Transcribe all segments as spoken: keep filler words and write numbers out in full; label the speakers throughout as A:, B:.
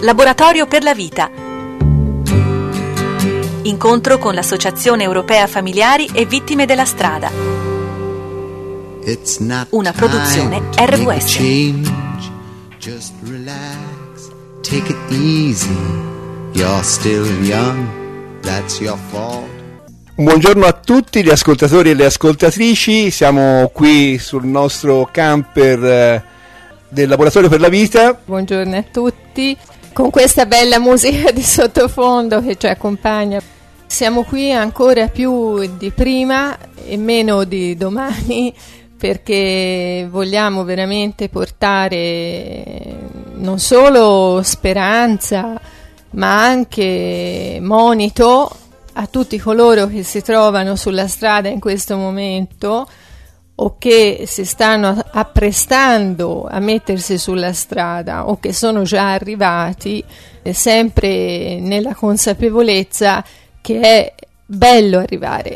A: Laboratorio per la vita. Incontro con l'Associazione Europea Familiari e Vittime della Strada. Una produzione R W S.
B: Just relax, take it easy. You're still young, that's your fault.
C: Buongiorno a tutti gli ascoltatori e le ascoltatrici, siamo qui sul nostro camper eh, del Laboratorio per la Vita.
D: Buongiorno a tutti, con questa bella musica di sottofondo che ci accompagna. Siamo qui ancora più di prima e meno di domani, perché vogliamo veramente portare non solo speranza, ma anche monito a tutti coloro che si trovano sulla strada in questo momento o che si stanno apprestando a mettersi sulla strada o che sono già arrivati, sempre nella consapevolezza che è bello arrivare.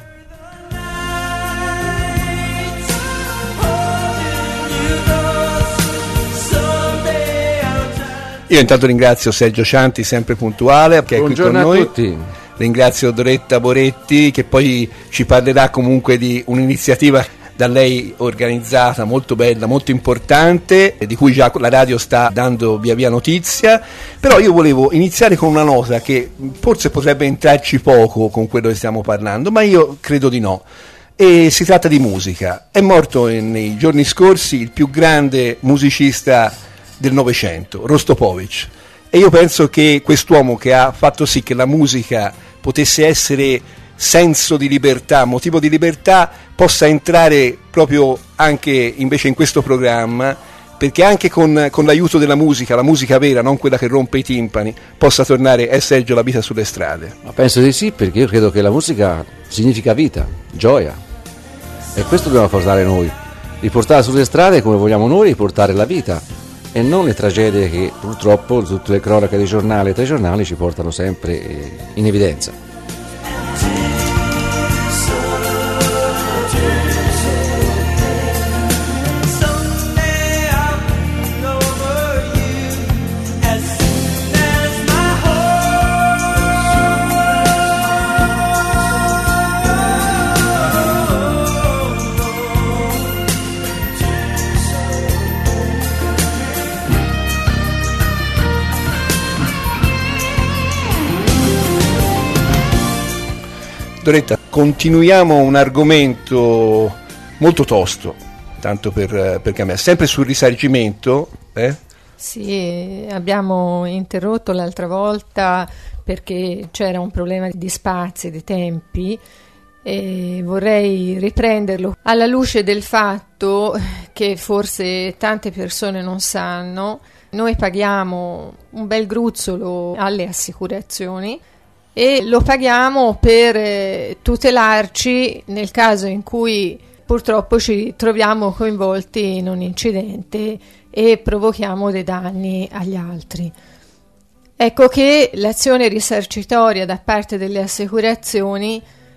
C: Io intanto ringrazio Sergio Cianti, sempre puntuale, che è qui con noi.
E: A tutti.
C: Ringrazio Doretta Boretti, che poi ci parlerà comunque di un'iniziativa da lei organizzata, molto bella, molto importante, di cui già la radio sta dando via via notizia. Però io volevo iniziare con una nota che forse potrebbe entrarci poco con quello che stiamo parlando, ma io credo di no. E si tratta di musica. È morto nei giorni scorsi il più grande musicista del Novecento, Rostropovich. E io penso che quest'uomo, che ha fatto sì che la musica potesse essere senso di libertà, motivo di libertà, possa entrare proprio anche invece in questo programma, perché anche con, con l'aiuto della musica, la musica vera, non quella che rompe i timpani, possa tornare, è Sergio, la vita sulle strade.
E: Ma penso di sì, perché io credo che la musica significa vita, gioia, e questo dobbiamo portare noi, riportare sulle strade come vogliamo noi, riportare la vita e non le tragedie che purtroppo tutte le cronache dei giornali e telegiornali ci portano sempre in evidenza.
C: Doretta, continuiamo un argomento molto tosto, tanto per, per cambiare, sempre sul risarcimento. Eh?
D: Sì, abbiamo interrotto l'altra volta perché c'era un problema di spazi, di tempi, e vorrei riprenderlo alla luce del fatto che forse tante persone non sanno. Noi paghiamo un bel gruzzolo alle assicurazioni e lo paghiamo per eh, tutelarci nel caso in cui purtroppo ci troviamo coinvolti in un incidente e provochiamo dei danni agli altri. Ecco che l'azione risarcitoria da parte delle assicurazioni,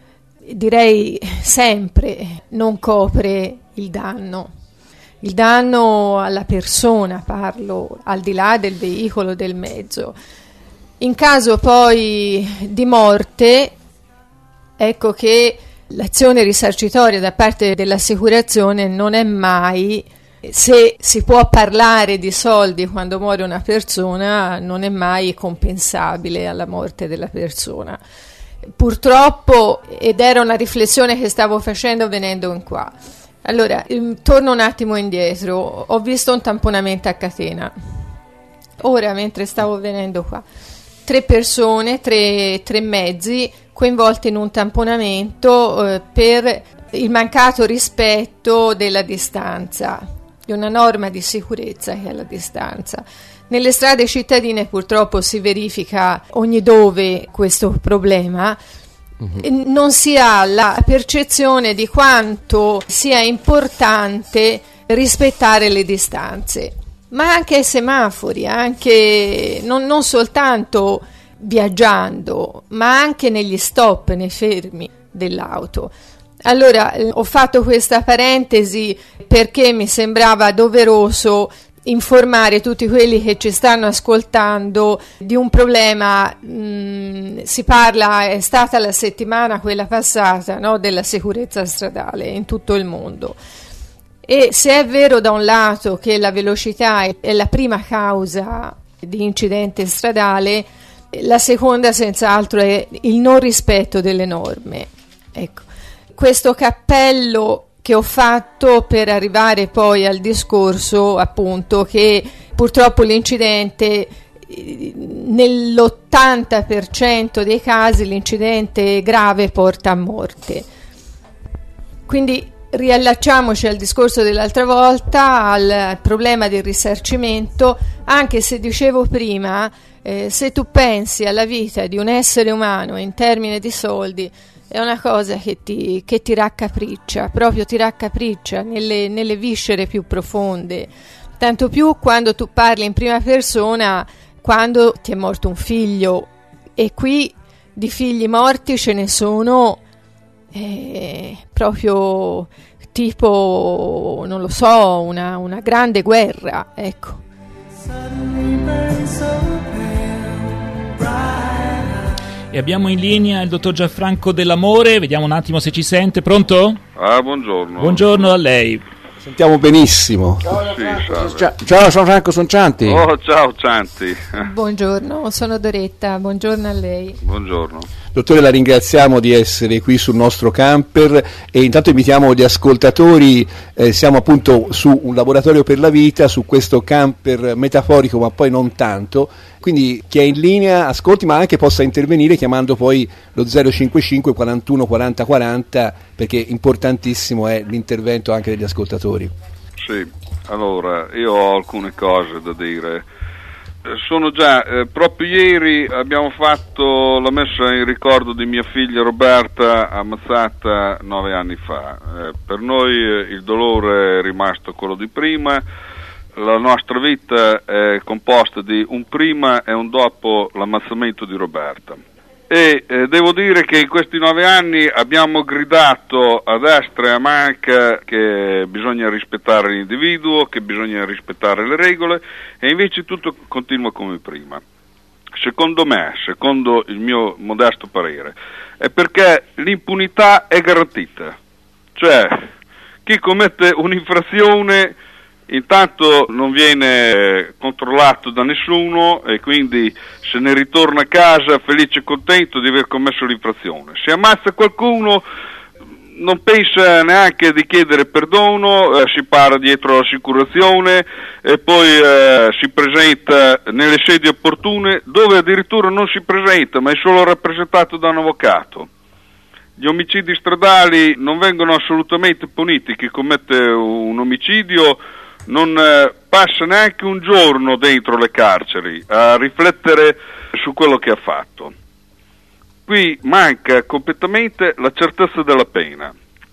D: direi sempre, non copre il danno. Il danno alla persona, parlo, al di là del veicolo, del mezzo. In caso poi di morte, ecco che l'azione risarcitoria da parte dell'assicurazione non è mai, se si può parlare di soldi quando muore una persona, non è mai compensabile alla morte della persona. Purtroppo, ed era una riflessione che stavo facendo venendo in qua. Allora, torno un attimo indietro, ho visto un tamponamento a catena. Ora, mentre stavo venendo qua, tre persone, tre, tre mezzi coinvolti in un tamponamento eh, per il mancato rispetto della distanza, di una norma di sicurezza che è la distanza. Nelle strade cittadine purtroppo si verifica ogni dove questo problema. Mm-hmm. Non si ha la percezione di quanto sia importante rispettare le distanze. Ma anche ai semafori, anche non, non soltanto viaggiando, ma anche negli stop, nei fermi dell'auto. Allora, eh, ho fatto questa parentesi perché mi sembrava doveroso informare tutti quelli che ci stanno ascoltando di un problema. Mh, si parla, è stata la settimana quella passata, no, della sicurezza stradale in tutto il mondo, e se è vero da un lato che la velocità è la prima causa di incidente stradale, la seconda senz'altro è il non rispetto delle norme. Ecco, questo cappello che ho fatto per arrivare poi al discorso, appunto, che purtroppo l'incidente, nell'ottanta per cento dei casi l'incidente grave porta a morte. Quindi riallacciamoci al discorso dell'altra volta, al, al problema del risarcimento, anche se dicevo prima, eh, se tu pensi alla vita di un essere umano in termini di soldi, è una cosa che ti, che ti raccapriccia, proprio ti raccapriccia nelle, nelle viscere più profonde, tanto più quando tu parli in prima persona, quando ti è morto un figlio, e qui di figli morti ce ne sono eh, proprio tipo, non lo so, una, una grande guerra, ecco.
F: E abbiamo in linea il dottor Gianfranco Dell'Amore, vediamo un attimo se ci sente. Pronto?
G: Ah, buongiorno.
F: Buongiorno a lei.
C: Sentiamo benissimo.
E: Ciao,
G: Sì,
E: ciao, ciao, sono Franco, sono Cianti.
G: Oh, ciao Cianti.
D: Buongiorno, sono Doretta, buongiorno a lei.
G: Buongiorno.
C: Dottore, la ringraziamo di essere qui sul nostro camper, e intanto invitiamo gli ascoltatori, eh, siamo appunto su un laboratorio per la vita, su questo camper metaforico ma poi non tanto, quindi chi è in linea ascolti, ma anche possa intervenire chiamando poi lo zero cinquantacinque quarantuno quaranta quaranta, perché importantissimo è l'intervento anche degli ascoltatori.
G: Sì, allora io ho alcune cose da dire. Sono già, eh, proprio ieri abbiamo fatto la messa in ricordo di mia figlia Roberta, ammazzata nove anni fa. Eh, per noi eh, il dolore è rimasto quello di prima. La nostra vita è composta di un prima e un dopo l'ammazzamento di Roberta. E eh, devo dire che in questi nove anni abbiamo gridato a destra e a manca che bisogna rispettare l'individuo, che bisogna rispettare le regole, e invece tutto continua come prima. Secondo me, secondo il mio modesto parere, è perché l'impunità è garantita. Cioè, chi commette un'infrazione intanto non viene controllato da nessuno, e quindi se ne ritorna a casa felice e contento di aver commesso l'infrazione. Se ammazza qualcuno non pensa neanche di chiedere perdono, eh, si para dietro l'assicurazione e poi eh, si presenta nelle sedi opportune, dove addirittura non si presenta ma è solo rappresentato da un avvocato. Gli omicidi stradali non vengono assolutamente puniti. Chi commette un omicidio non eh, passa neanche un giorno dentro le carceri a riflettere su quello che ha fatto. Qui manca completamente la certezza della pena,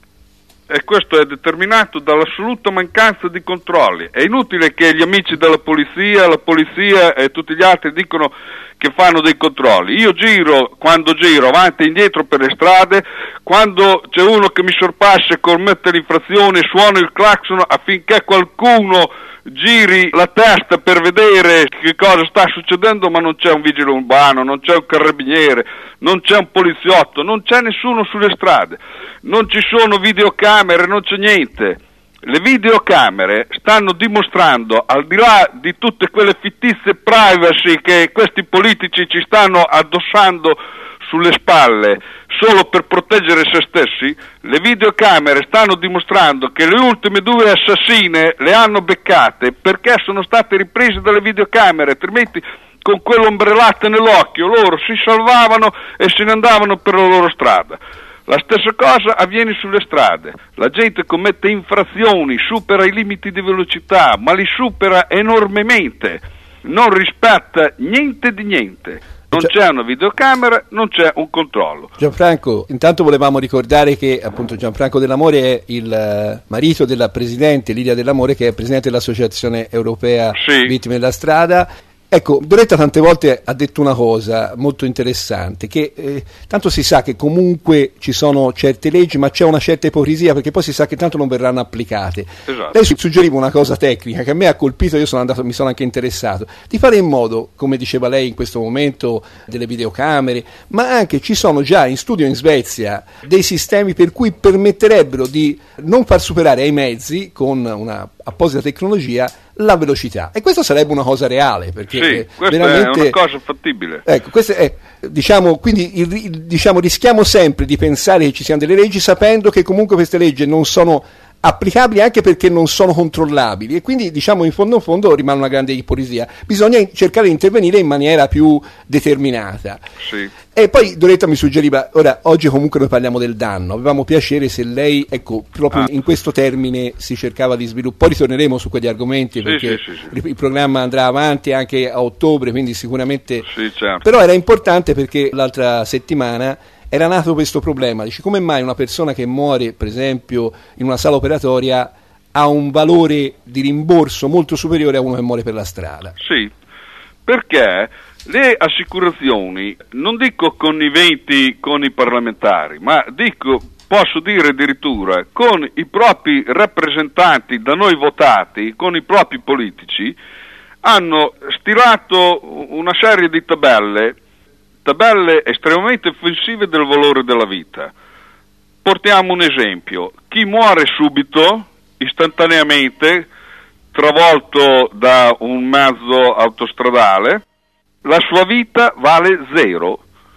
G: e questo è determinato dall'assoluta mancanza di controlli. È inutile che gli amici della polizia, la polizia e tutti gli altri dicono che fanno dei controlli. Io giro, quando giro avanti e indietro per le strade, quando c'è uno che mi sorpassa e commette l'infrazione, suono il clacson affinché qualcuno giri la testa per vedere che cosa sta succedendo, ma non c'è un vigile urbano, non c'è un carabiniere, non c'è un poliziotto, non c'è nessuno sulle strade, non ci sono videocamere, non c'è niente. Le videocamere stanno dimostrando, al di là di tutte quelle fittizie privacy che questi politici ci stanno addossando sulle spalle solo per proteggere se stessi, le videocamere stanno dimostrando che le ultime due assassine le hanno beccate perché sono state riprese dalle videocamere, altrimenti con quell'ombrellata nell'occhio loro si salvavano e se ne andavano per la loro strada. La stessa cosa avviene sulle strade, la gente commette infrazioni, supera i limiti di velocità, ma li supera enormemente, non rispetta niente di niente. Non c'è una videocamera, non c'è un controllo.
C: Gianfranco, intanto volevamo ricordare che appunto Gianfranco Dell'Amore è il marito della presidente Lidia Dell'Amore, che è presidente dell'Associazione Europea
G: sì.
C: Vittime della Strada. Ecco, Doretta tante volte ha detto una cosa molto interessante, che eh, tanto si sa che comunque ci sono certe leggi, ma c'è una certa ipocrisia, perché poi si sa che tanto non verranno applicate.
G: Esatto.
C: Lei suggeriva una cosa tecnica che a me ha colpito, io sono andato, mi sono anche interessato, di fare in modo, come diceva lei in questo momento, delle videocamere, ma anche ci sono già in studio in Svezia dei sistemi per cui permetterebbero di non far superare ai mezzi, con una apposita tecnologia, la velocità, e questo sarebbe una cosa reale, perché
G: sì, questa
C: veramente
G: è una cosa fattibile.
C: Ecco, questo è, diciamo, quindi il, il, diciamo, rischiamo sempre di pensare che ci siano delle leggi sapendo che comunque queste leggi non sono applicabili, anche perché non sono controllabili, e quindi diciamo in fondo in fondo rimane una grande ipocrisia. Bisogna cercare di intervenire in maniera più determinata.
G: Sì.
C: E poi Doretta mi suggeriva, ora oggi comunque noi parliamo del danno, avevamo piacere se lei, ecco, proprio ah. in questo termine si cercava di sviluppare, poi ritorneremo su quegli argomenti, sì, perché
G: sì, sì, sì.
C: il programma andrà avanti anche a ottobre, quindi sicuramente
G: sì, certo.
C: Però era importante perché l'altra settimana era nato questo problema, dice, come mai una persona che muore per esempio in una sala operatoria ha un valore di rimborso molto superiore a uno che muore per la strada?
G: Sì, perché le assicurazioni, non dico conniventi con i parlamentari, ma dico, posso dire addirittura, con i propri rappresentanti da noi votati, con i propri politici, hanno stilato una serie di tabelle tabelle estremamente offensive del valore della vita. Portiamo un esempio: chi muore subito, istantaneamente, travolto da un mezzo autostradale, la sua vita vale zero,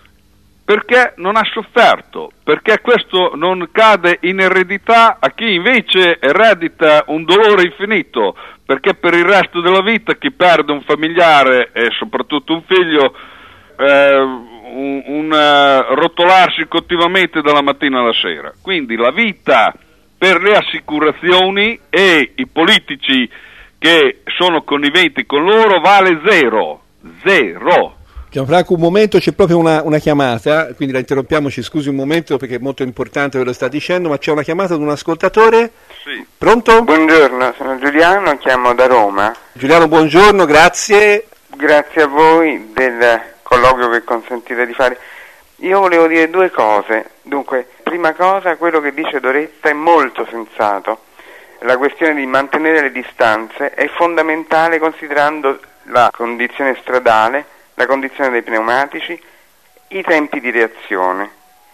G: perché non ha sofferto, perché questo non cade in eredità a chi invece eredita un dolore infinito, perché per il resto della vita chi perde un familiare e soprattutto un figlio, Eh, un, un uh, rotolarsi continuamente dalla mattina alla sera. Quindi la vita per le assicurazioni e i politici che sono conniventi con loro vale zero, zero.
C: Gianfranco, un momento, c'è proprio una, una chiamata, quindi la interrompiamo, ci scusi un momento perché è molto importante quello che sta dicendo, ma c'è una chiamata di un ascoltatore.
G: Sì.
C: Pronto?
H: Buongiorno, sono Giuliano, chiamo da Roma.
C: Giuliano, buongiorno, grazie.
H: Grazie a voi del colloquio che consentite di fare. Io volevo dire due cose. Dunque, prima cosa, quello che dice Doretta è molto sensato. La questione di mantenere le distanze è fondamentale considerando la condizione stradale, la condizione dei pneumatici, i tempi di reazione.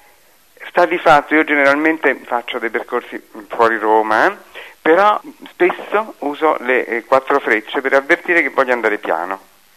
H: Sta di fatto, io generalmente faccio dei percorsi fuori Roma, eh, però spesso uso le eh, quattro frecce per avvertire che voglio andare piano.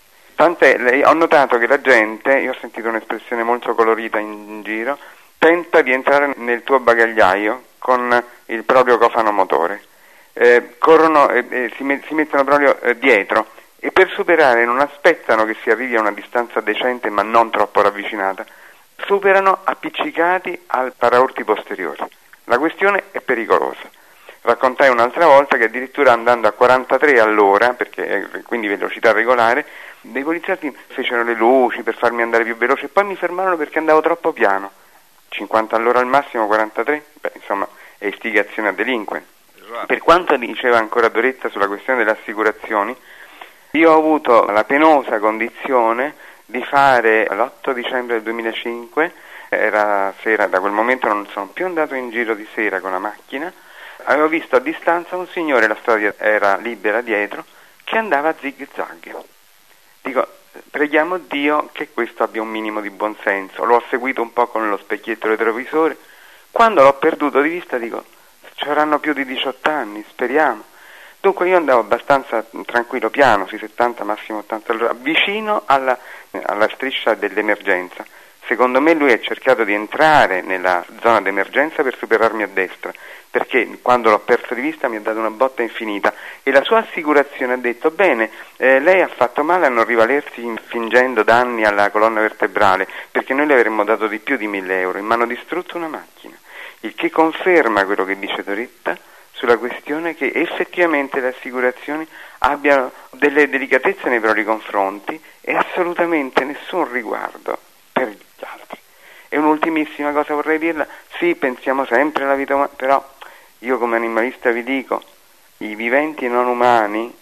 H: Tant'è, ho notato che la gente, io ho sentito un'espressione molto colorita in, in giro, tenta di entrare nel tuo bagagliaio con il proprio cofano motore, eh, corrono e eh, si, met, si mettono proprio eh, dietro, e per superare non aspettano che si arrivi a una distanza decente ma non troppo ravvicinata, superano appiccicati al paraurti posteriore. La questione è pericolosa. Raccontai un'altra volta che addirittura andando a quarantatré all'ora, perché quindi velocità regolare, dei poliziotti fecero le luci per farmi andare più veloce e poi mi fermarono perché andavo troppo piano. cinquanta all'ora al massimo, quarantatré? Beh, insomma, è istigazione a delinquere. Esatto. Per quanto diceva ancora Doretta sulla questione delle assicurazioni, io ho avuto la penosa condizione di fare l'otto dicembre del duemilacinque, era sera, da quel momento non sono più andato in giro di sera con la macchina, avevo visto a distanza un signore, la strada era libera dietro, che andava a zig zag. Dico, preghiamo Dio che questo abbia un minimo di buonsenso. L'ho seguito un po' con lo specchietto retrovisore. Quando l'ho perduto di vista dico, ci avranno più di diciotto anni, speriamo. Dunque io andavo abbastanza tranquillo, piano, sui settanta, massimo ottanta all'ora, vicino alla, alla striscia dell'emergenza. Secondo me lui ha cercato di entrare nella zona d'emergenza per superarmi a destra, perché quando l'ho perso di vista mi ha dato una botta infinita, e la sua assicurazione ha detto, bene, eh, lei ha fatto male a non rivalersi fingendo danni alla colonna vertebrale, perché noi le avremmo dato di più di mille euro, e mi hanno distrutto una macchina, il che conferma quello che dice Doretta sulla questione che effettivamente le assicurazioni abbiano delle delicatezze nei propri confronti e assolutamente nessun riguardo per gli altri. E un'ultimissima cosa vorrei dirla, sì, pensiamo sempre alla vita umana, però io come animalista vi dico, i viventi non umani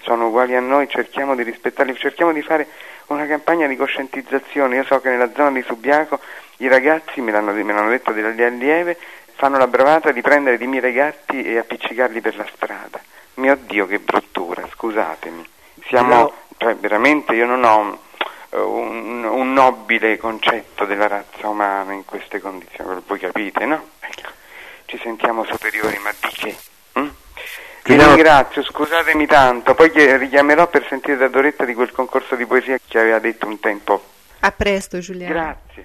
H: sono uguali a noi, cerchiamo di rispettarli, cerchiamo di fare una campagna di coscientizzazione. Io so che nella zona di Subiaco i ragazzi, me l'hanno, me l'hanno detto delle allieve, fanno la bravata di prendere dei miei gatti e appiccicarli per la strada. Mio Dio, che bruttura, scusatemi. Siamo, no. cioè, veramente io non ho un, un nobile concetto della razza umana in queste condizioni, voi capite, no? Ecco, ci sentiamo superiori, ma di che? Hm? Vi ringrazio, scusatemi tanto, poi richiamerò per sentire da Doretta di quel concorso di poesia che aveva detto un tempo.
D: A presto, Giuliano.
H: Grazie.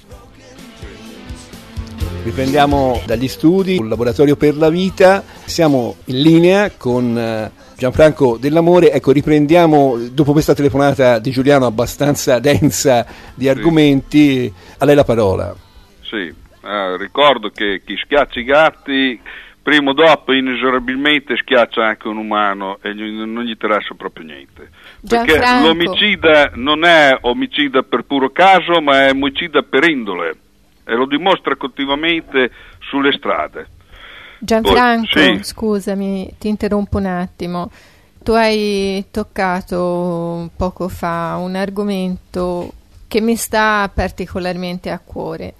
C: Riprendiamo dagli studi, un laboratorio per la vita, siamo in linea con Gianfranco Dell'Amore. Ecco, riprendiamo dopo questa telefonata di Giuliano abbastanza densa di argomenti, sì. A lei la parola.
G: Sì, eh, ricordo che chi schiaccia i gatti, prima o dopo inesorabilmente schiaccia anche un umano e gli, non gli interessa proprio niente. Perché
D: Gianfranco.
G: L'omicida non è omicida per puro caso, ma è omicida per indole. E lo dimostra continuamente sulle strade.
D: Gianfranco,
G: Poi, sì.
D: Scusami, ti interrompo un attimo. Tu hai toccato poco fa un argomento che mi sta particolarmente a cuore,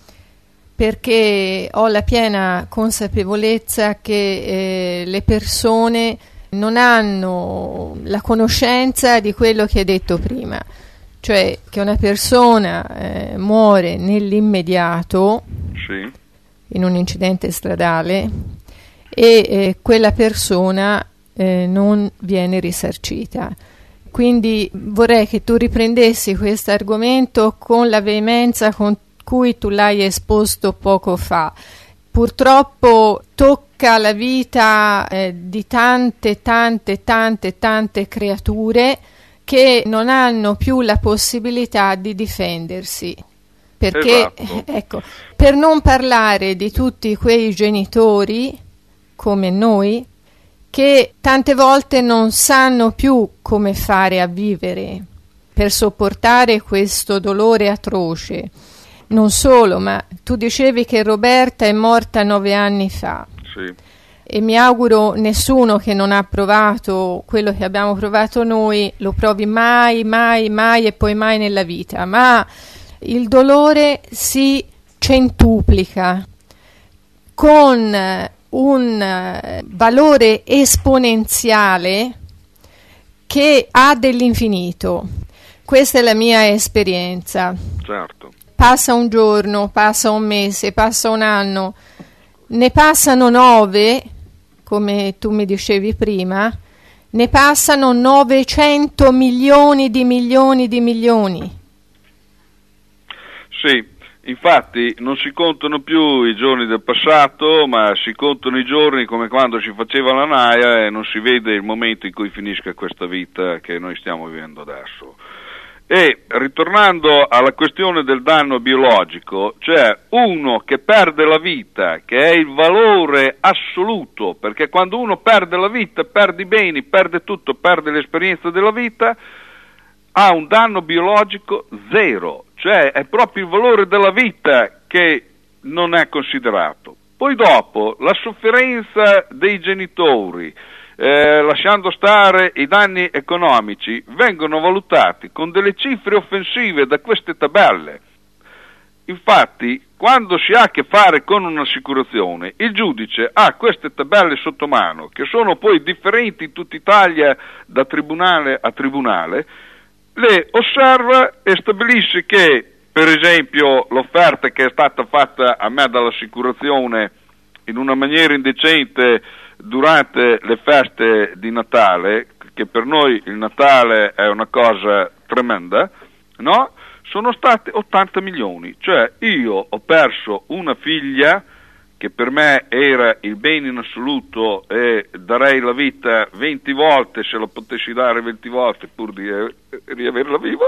D: perché ho la piena consapevolezza che eh, le persone non hanno la conoscenza di quello che hai detto prima. Cioè che una persona eh, muore nell'immediato,
G: sì.
D: in un incidente stradale, e eh, quella persona eh, non viene risarcita. Quindi vorrei che tu riprendessi questo argomento con la veemenza con cui tu l'hai esposto poco fa. Purtroppo tocca la vita eh, di tante, tante, tante, tante creature che non hanno più la possibilità di difendersi, perché
G: esatto.
D: ecco, per non parlare di tutti quei genitori come noi che tante volte non sanno più come fare a vivere per sopportare questo dolore atroce. Non solo, ma tu dicevi che Roberta è morta nove anni fa.
G: Sì.
D: E mi auguro nessuno che non ha provato quello che abbiamo provato noi lo provi mai, mai, mai e poi mai nella vita, ma il dolore si centuplica con un valore esponenziale che ha dell'infinito. Questa è la mia esperienza.
G: Certo.
D: Passa un giorno, passa un mese, passa un anno, ne passano nove, come tu mi dicevi prima, ne passano novecento milioni di milioni di milioni.
G: Sì, infatti non si contano più i giorni del passato, ma si contano i giorni come quando si faceva la naia e non si vede il momento in cui finisca questa vita che noi stiamo vivendo adesso. E ritornando alla questione del danno biologico, c'è uno che perde la vita, che è il valore assoluto, perché quando uno perde la vita, perde i beni, perde tutto, perde l'esperienza della vita, ha un danno biologico zero, cioè è proprio il valore della vita che non è considerato. Poi dopo, la sofferenza dei genitori, Eh, lasciando stare i danni economici, vengono valutati con delle cifre offensive da queste tabelle. Infatti, quando si ha a che fare con un'assicurazione, il giudice ha queste tabelle sotto mano, che sono poi differenti in tutta Italia da tribunale a tribunale, le osserva e stabilisce che, per esempio, l'offerta che è stata fatta a me dall'assicurazione in una maniera indecente durante le feste di Natale, che per noi il Natale è una cosa tremenda, no? Sono state ottanta milioni, cioè io ho perso una figlia che per me era il bene in assoluto e darei la vita venti volte se la potessi dare venti volte pur di riaverla viva.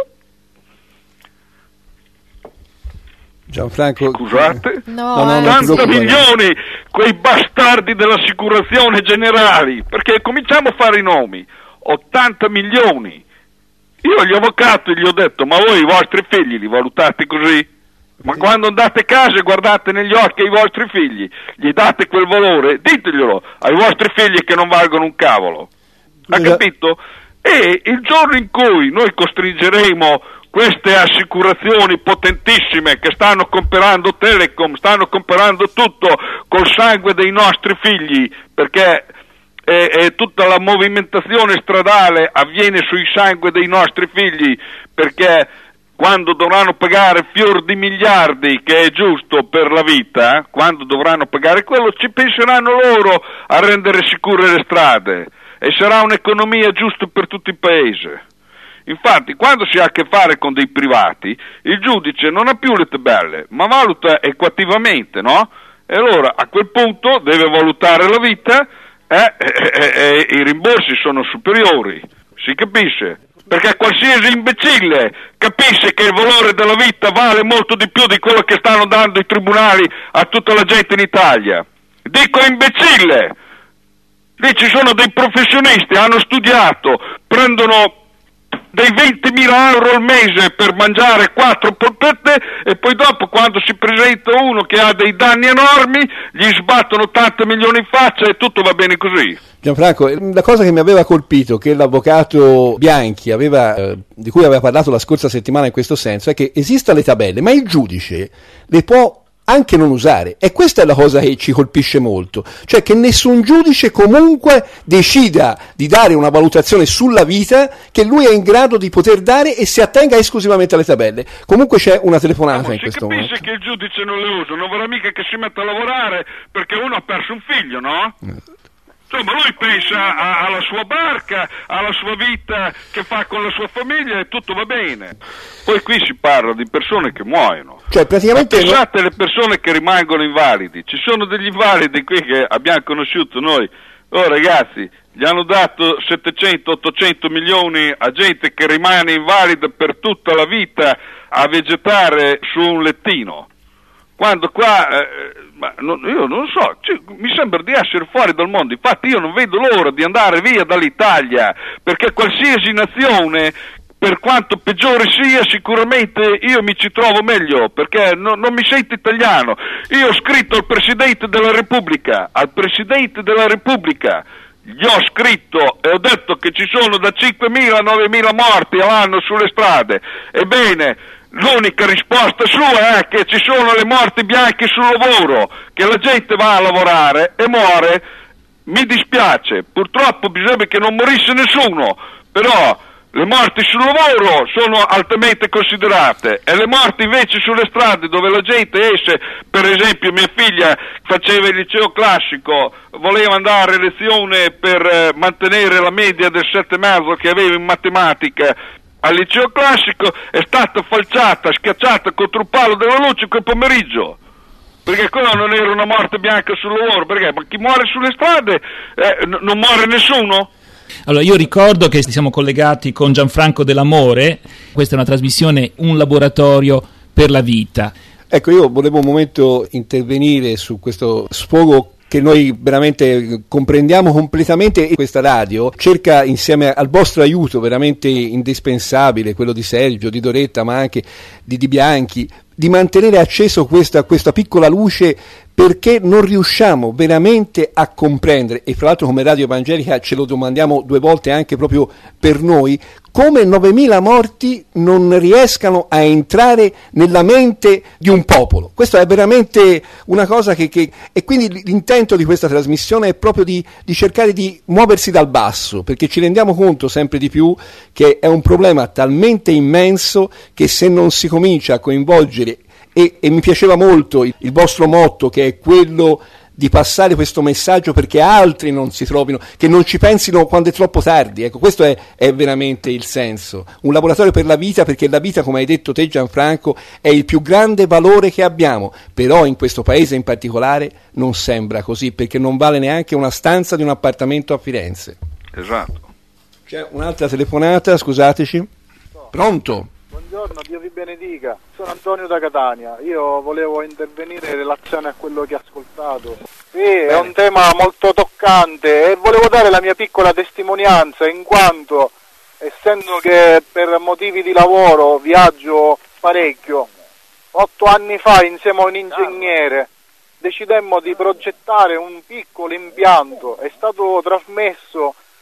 C: Gianfranco,
G: scusate,
D: no,
C: no, no,
G: ottanta milioni, quei bastardi dell'assicurazione generali, perché cominciamo a fare i nomi, ottanta milioni. Io agli avvocati gli ho detto: ma voi i vostri figli li valutate così? Ma quando andate a casa e guardate negli occhi ai vostri figli, gli date quel valore? Diteglielo ai vostri figli che non valgono un cavolo. ha capito? E il giorno in cui noi costringeremo queste assicurazioni potentissime che stanno comprando Telecom, stanno comprando tutto col sangue dei nostri figli, perché eh, eh, tutta la movimentazione stradale avviene sui sangue dei nostri figli, perché quando dovranno pagare fior di miliardi, che è giusto per la vita, quando dovranno pagare quello, ci penseranno loro a rendere sicure le strade e sarà un'economia giusta per tutto il paese. Infatti, quando si ha a che fare con dei privati, il giudice non ha più le tabelle, ma valuta equativamente, no? E allora a quel punto deve valutare la vita eh, e eh, eh, eh, i rimborsi sono superiori, si capisce? Perché qualsiasi imbecille capisce che il valore della vita vale molto di più di quello che stanno dando i tribunali a tutta la gente in Italia. Dico imbecille! Lì ci sono dei professionisti, hanno studiato, prendono dei ventimila euro al mese per mangiare quattro polpette e poi dopo, quando si presenta uno che ha dei danni enormi, gli sbattono ottanta milioni in faccia e tutto va bene così.
C: Gianfranco, la cosa che mi aveva colpito, che l'avvocato Bianchi aveva, eh, di cui aveva parlato la scorsa settimana in questo senso, è che esistono le tabelle, ma il giudice le può anche non usare, e questa è la cosa che ci colpisce molto, cioè che nessun giudice comunque decida di dare una valutazione sulla vita che lui è in grado di poter dare e si attenga esclusivamente alle tabelle. Comunque c'è una telefonata
G: no,
C: in questo momento.
G: Si capisce che il giudice non le usa, non vorrà mica che si metta a lavorare perché uno ha perso un figlio, no? Insomma, lui pensa a, alla sua barca, alla sua vita che fa con la sua famiglia e tutto va bene. Poi qui si parla di persone che muoiono.
C: Cioè, praticamente
G: pensate alle persone che rimangono invalidi. Ci sono degli invalidi qui che abbiamo conosciuto noi. Oh ragazzi, gli hanno dato settecento ottocento milioni a gente che rimane invalida per tutta la vita a vegetare su un lettino. Quando qua, eh, ma non, io non so, cioè, mi sembra di essere fuori dal mondo. Infatti io non vedo l'ora di andare via dall'Italia, perché qualsiasi nazione, per quanto peggiore sia, sicuramente io mi ci trovo meglio, perché no, non mi sento italiano. Io ho scritto al Presidente della Repubblica, al Presidente della Repubblica, gli ho scritto e ho detto che ci sono da cinquemila a novemila morti all'anno sulle strade. Ebbene, l'unica risposta sua è che ci sono le morti bianche sul lavoro, che la gente va a lavorare e muore. Mi dispiace, purtroppo bisogna che non morisse nessuno, però le morti sul lavoro sono altamente considerate, e le morti invece sulle strade dove la gente esce, per esempio mia figlia faceva il liceo classico, voleva andare a lezione per eh, mantenere la media del sette e mezzo che aveva in matematica al liceo classico, è stata falciata, schiacciata contro un palo della luce quel pomeriggio, perché quella non era una morte bianca sul lavoro, perché ma chi muore sulle strade eh, n- non muore nessuno?
F: Allora, io ricordo che siamo collegati con Gianfranco Dell'Amore, questa è una trasmissione, un laboratorio per la vita.
C: Ecco, io volevo un momento intervenire su questo sfogo che noi veramente comprendiamo completamente, e questa radio cerca, insieme al vostro aiuto veramente indispensabile, quello di Sergio, di Doretta, ma anche di Di Bianchi, di mantenere acceso questa, questa piccola luce, perché non riusciamo veramente a comprendere, e fra l'altro come Radio Evangelica ce lo domandiamo due volte anche proprio per noi, come novemila morti non riescano a entrare nella mente di un popolo. Questo è veramente una cosa che, che e quindi l'intento di questa trasmissione è proprio di, di cercare di muoversi dal basso, perché ci rendiamo conto sempre di più che è un problema talmente immenso che se non si comincia a coinvolgere, e, e mi piaceva molto il, il vostro motto, che è quello di passare questo messaggio perché altri non si trovino, che non ci pensino quando è troppo tardi. Ecco, questo è, è veramente il senso. Un laboratorio per la vita, perché la vita, come hai detto te Gianfranco, è il più grande valore che abbiamo, però in questo paese in particolare non sembra così, perché non vale neanche una stanza di un appartamento a Firenze.
G: Esatto.
C: C'è un'altra telefonata, scusateci. Pronto?
I: Buongiorno, Dio vi benedica. Sono Antonio da Catania. Io volevo intervenire in relazione a quello che ho ascoltato. Sì, è un tema molto toccante e volevo dare la mia piccola testimonianza, in quanto, essendo che per motivi di lavoro viaggio parecchio, otto anni fa insieme a un ingegnere decidemmo di progettare un piccolo impianto. È stato trasmesso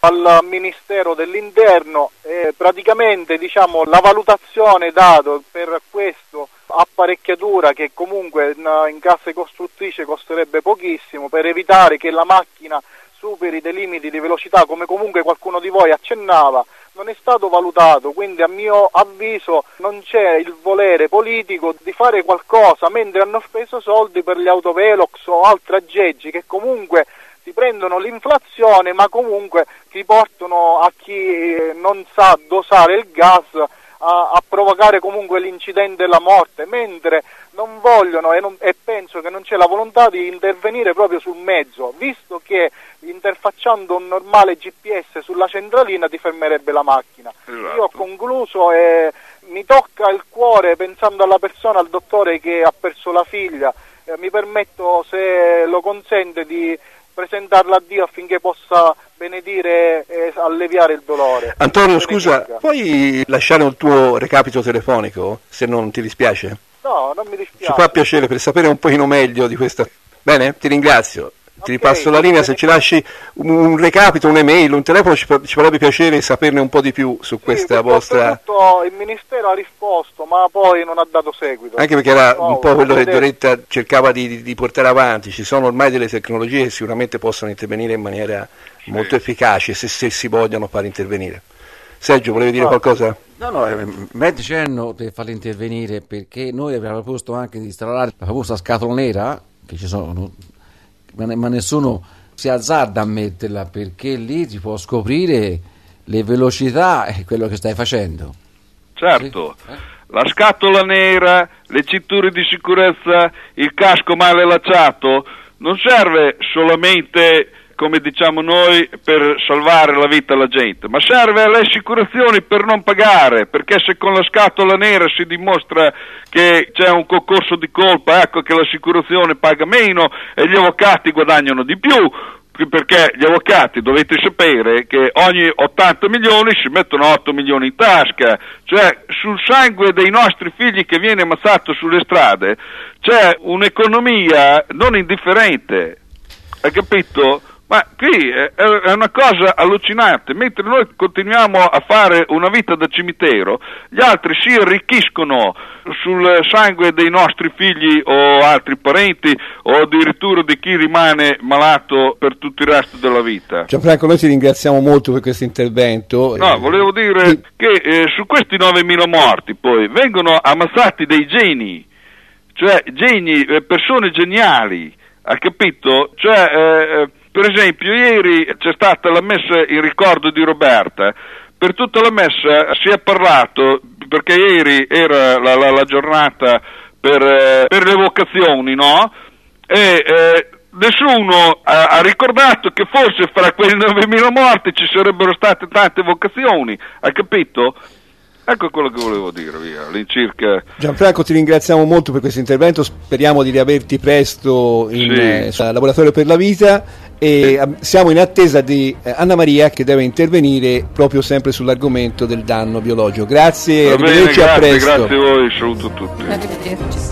I: al Ministero dell'Interno e praticamente diciamo la valutazione data per questo apparecchiatura che comunque in, in cassa costruttrice costerebbe pochissimo per evitare che la macchina superi dei limiti di velocità, come comunque qualcuno di voi accennava, non è stato valutato, quindi a mio avviso non c'è il volere politico di fare qualcosa, mentre hanno speso soldi per gli autovelox o altri aggeggi che comunque ti prendono l'inflazione, ma comunque ti portano a chi non sa dosare il gas a, a provocare comunque l'incidente e la morte, mentre non vogliono e, non, e penso che non c'è la volontà di intervenire proprio sul mezzo, visto che interfacciando un normale G P S sulla centralina ti fermerebbe la macchina. Esatto. Io ho concluso e mi tocca il cuore pensando alla persona, al dottore che ha perso la figlia, eh, mi permetto, se lo consente, di presentarla a Dio affinché possa benedire e alleviare il dolore.
C: Antonio, scusa, puoi lasciare un tuo recapito telefonico, se non ti dispiace?
I: No, non mi dispiace.
C: Ci fa piacere per sapere un pochino meglio di questa. Bene, ti ringrazio. Ti okay, ripasso la linea, se ci lasci un, un recapito, un'email, un telefono, ci, ci farebbe piacere saperne un po' di più su sì, questa vostra...
I: Il Ministero ha risposto, ma poi non ha dato seguito.
C: Anche perché era no, un po' quello che Doretta cercava di, di portare avanti. Ci sono ormai delle tecnologie che sicuramente possono intervenire in maniera sì. molto efficace, se, se si vogliono far intervenire. Sergio, volevi dire no. qualcosa?
E: No, no, eh, mezzo cenno per farli intervenire, perché noi abbiamo proposto anche di installare la famosa scatola nera, che ci sono... ma nessuno si azzarda a metterla, perché lì si può scoprire le velocità e quello che stai facendo.
G: Certo, sì? eh? La scatola nera, le cinture di sicurezza, il casco male lacciato non serve solamente, come diciamo noi, per salvare la vita alla gente, ma serve alle assicurazioni per non pagare, perché se con la scatola nera si dimostra che c'è un concorso di colpa, ecco che l'assicurazione paga meno e gli avvocati guadagnano di più, perché gli avvocati dovete sapere che ogni ottanta milioni si mettono otto milioni in tasca, cioè sul sangue dei nostri figli che viene ammazzato sulle strade c'è un'economia non indifferente, hai capito? Ma qui è una cosa allucinante, mentre noi continuiamo a fare una vita da cimitero, gli altri si arricchiscono sul sangue dei nostri figli o altri parenti o addirittura di chi rimane malato per tutto il resto della vita.
C: Gianfranco, noi ti ringraziamo molto per questo intervento.
G: No, volevo dire sì. che eh, su questi novemila morti poi vengono ammazzati dei geni, cioè geni, eh, persone geniali, hai capito? Cioè... Eh, Per esempio, ieri c'è stata la messa in ricordo di Roberta. Per tutta la messa si è parlato, perché ieri era la, la, la giornata per, eh, per le vocazioni, no? E eh, nessuno ha, ha ricordato che forse fra quei novemila morti ci sarebbero state tante vocazioni, hai capito? Ecco quello che volevo dire, via, all'incirca.
C: Gianfranco, ti ringraziamo molto per questo intervento, speriamo di riaverti presto in sì. eh, Laboratorio per la Vita e sì. siamo in attesa di eh, Anna Maria, che deve intervenire proprio sempre sull'argomento del danno biologico. Grazie,
G: Va
C: arrivederci,
G: bene,
C: a
G: grazie,
C: presto.
G: Grazie a voi, saluto tutti.
D: Arrivederci.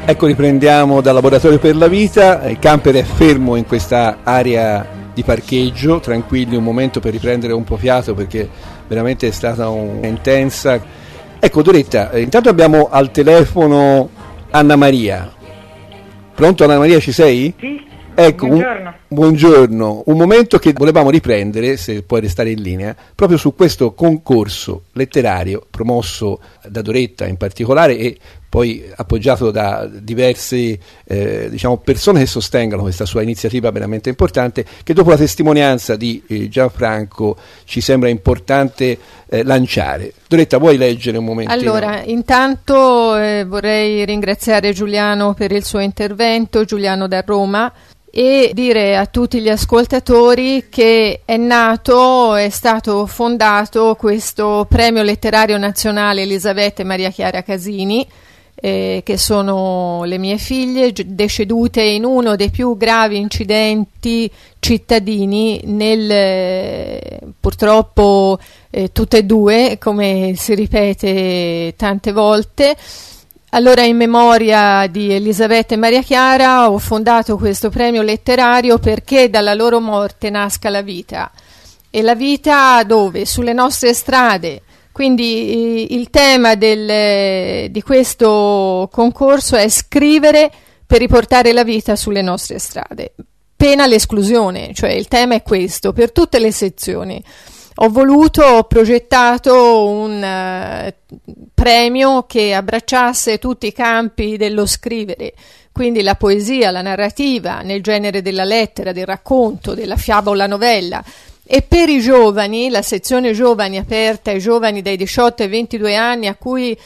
C: Ecco, riprendiamo dal Laboratorio per la Vita. Il camper è fermo in questa area di parcheggio, tranquilli un momento per riprendere un po' fiato, perché veramente è stata un... intensa. Ecco, Doretta, eh, intanto abbiamo al telefono Anna Maria. Pronto, Anna Maria, ci sei?
J: Sì.
C: Ecco,
J: buongiorno.
C: Un, buongiorno, un momento che volevamo riprendere, se puoi restare in linea, proprio su questo concorso letterario promosso da Doretta in particolare e poi appoggiato da diverse eh, diciamo, persone che sostengono questa sua iniziativa veramente importante, che dopo la testimonianza di eh, Gianfranco ci sembra importante eh, lanciare. Doretta, vuoi leggere un momento?
D: Allora, intanto eh, vorrei ringraziare Giuliano per il suo intervento, Giuliano da Roma, e dire a tutti gli ascoltatori che è nato, è stato fondato questo premio letterario nazionale Elisabetta e Maria Chiara Casini, eh, che sono le mie figlie decedute in uno dei più gravi incidenti cittadini, nel, eh, purtroppo eh, tutte e due, come si ripete tante volte. Allora, in memoria di Elisabetta e Maria Chiara ho fondato questo premio letterario perché dalla loro morte nasca la vita. E la vita dove? Sulle nostre strade. Quindi il tema del, di questo concorso è scrivere per riportare la vita sulle nostre strade. Pena l'esclusione, cioè il tema è questo, per tutte le sezioni. Ho voluto, ho progettato un uh, premio che abbracciasse tutti i campi dello scrivere, quindi la poesia, la narrativa, nel genere della lettera, del racconto, della favola, la novella. E per i giovani, la sezione giovani aperta ai giovani dai diciotto ai ventidue anni, a cui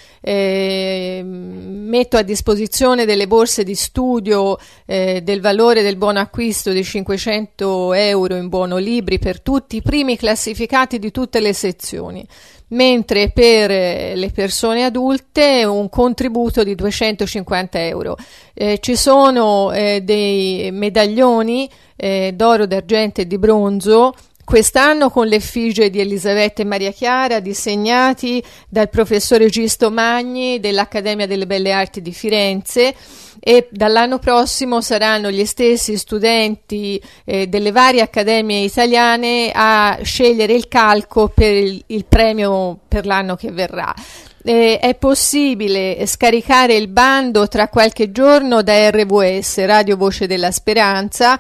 D: eh, metto a disposizione delle borse di studio eh, del valore del buono acquisto di cinquecento euro in buono libri per tutti i primi classificati di tutte le sezioni, mentre per eh, le persone adulte un contributo di duecentocinquanta euro. Eh, ci sono eh, dei medaglioni eh, d'oro, d'argento e di bronzo, quest'anno con l'effigie di Elisabetta e Maria Chiara, disegnati dal professore Gisto Magni dell'Accademia delle Belle Arti di Firenze, e dall'anno prossimo saranno gli stessi studenti eh, delle varie accademie italiane a scegliere il calco per il, il premio per l'anno che verrà. Eh, è possibile scaricare il bando tra qualche giorno da R V S, Radio Voce della Speranza,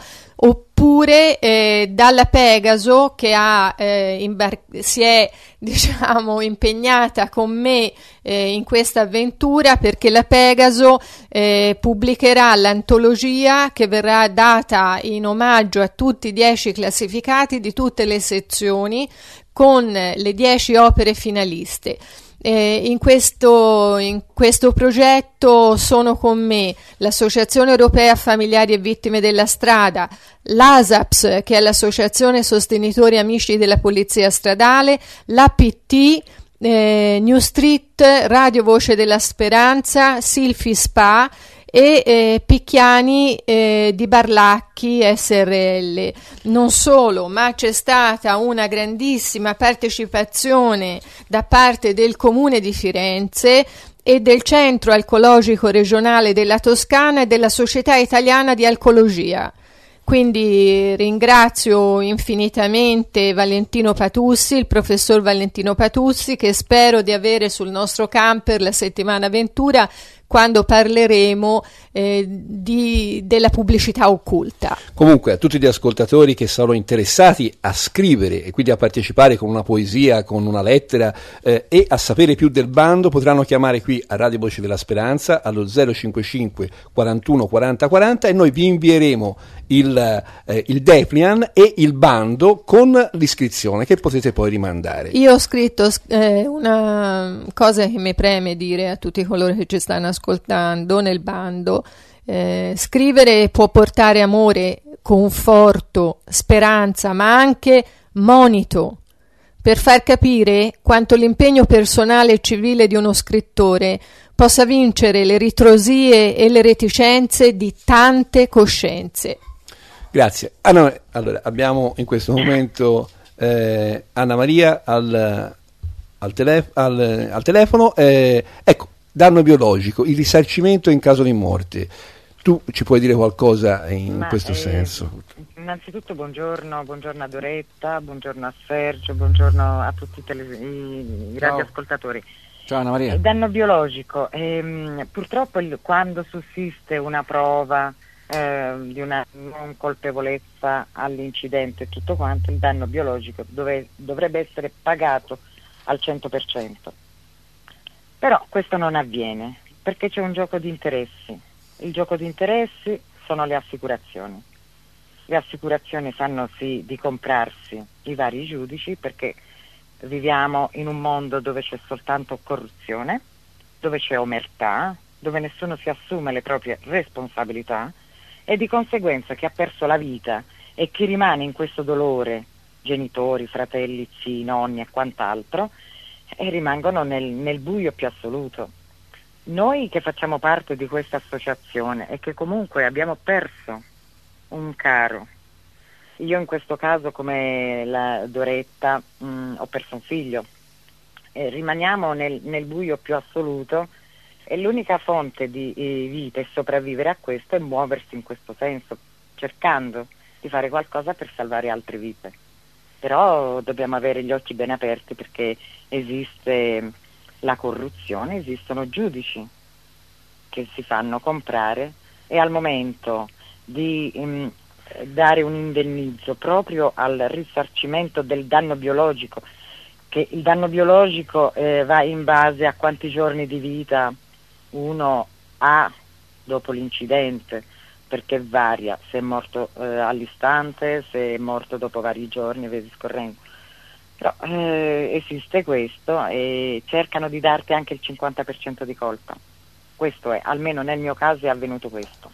D: oppure eh, dalla Pegaso, che ha, eh, imbar- si è diciamo impegnata con me eh, in questa avventura, perché la Pegaso eh, pubblicherà l'antologia che verrà data in omaggio a tutti i dieci classificati di tutte le sezioni, con le dieci opere finaliste. Eh, in questo, in questo progetto sono con me l'Associazione Europea Familiari e Vittime della Strada, l'A S A P S, che è l'Associazione Sostenitori Amici della Polizia Stradale, l'A P T, eh, New Street, Radio Voce della Speranza, Silfi Spa e eh, Picchiani eh, di Barlacchi S R L. Non solo, ma c'è stata una grandissima partecipazione da parte del Comune di Firenze e del Centro Alcologico Regionale della Toscana e della Società Italiana di Alcologia. Quindi ringrazio infinitamente Valentino Patussi, il professor Valentino Patussi, che spero di avere sul nostro camper la settimana Ventura, quando parleremo eh, di, della pubblicità occulta.
C: Comunque, a tutti gli ascoltatori che sono interessati a scrivere e quindi a partecipare con una poesia, con una lettera eh, e a sapere più del bando, potranno chiamare qui a Radio Voce della Speranza allo zero cinquantacinque quarantuno quaranta quaranta e noi vi invieremo il, eh, il Deplian e il bando con l'iscrizione, che potete poi rimandare.
D: Io ho scritto eh, una cosa che mi preme dire a tutti coloro che ci stanno ascoltando nel bando: eh, scrivere può portare amore, conforto, speranza, ma anche monito, per far capire quanto l'impegno personale e civile di uno scrittore possa vincere le ritrosie e le reticenze di tante coscienze.
C: Grazie. Ah, no, allora, abbiamo in questo momento eh, Anna Maria al, al, telef- al, al telefono. Eh, ecco, danno biologico, il risarcimento in caso di morte. Tu ci puoi dire qualcosa in
J: Ma,
C: questo
J: eh,
C: senso?
J: Innanzitutto buongiorno, buongiorno a Doretta, buongiorno a Sergio, buongiorno a tutti i, tele- i, i radioascoltatori.
E: Ciao Anna Maria.
J: Il danno biologico, ehm, purtroppo il, quando sussiste una prova eh, di una non colpevolezza all'incidente e tutto quanto, il danno biologico dove, dovrebbe essere pagato al cento per cento. Però questo non avviene perché c'è un gioco di interessi. Il gioco di interessi sono le assicurazioni. Le assicurazioni fanno sì di comprarsi i vari giudici perché viviamo in un mondo dove c'è soltanto corruzione, dove c'è omertà, dove nessuno si assume le proprie responsabilità e di conseguenza chi ha perso la vita e chi rimane in questo dolore, genitori, fratelli, zii, nonni e quant'altro, e rimangono nel, nel buio più assoluto. Noi che facciamo parte di questa associazione e che comunque abbiamo perso un caro, io in questo caso come la Doretta mh, ho perso un figlio, eh, rimaniamo nel, nel buio più assoluto e l'unica fonte di eh, vita e sopravvivere a questo è muoversi in questo senso, cercando di fare qualcosa per salvare altre vite. Però dobbiamo avere gli occhi ben aperti perché esiste la corruzione, esistono giudici che si fanno comprare e al momento di mh, dare un indennizzo proprio al risarcimento del danno biologico, che il danno biologico eh, va in base a quanti giorni di vita uno ha dopo l'incidente, perché varia se è morto eh, all'istante, se è morto dopo vari giorni e via discorrendo. Però eh, esiste questo e cercano di darti anche il cinquanta per cento di colpa. Questo è, almeno nel mio caso è avvenuto questo.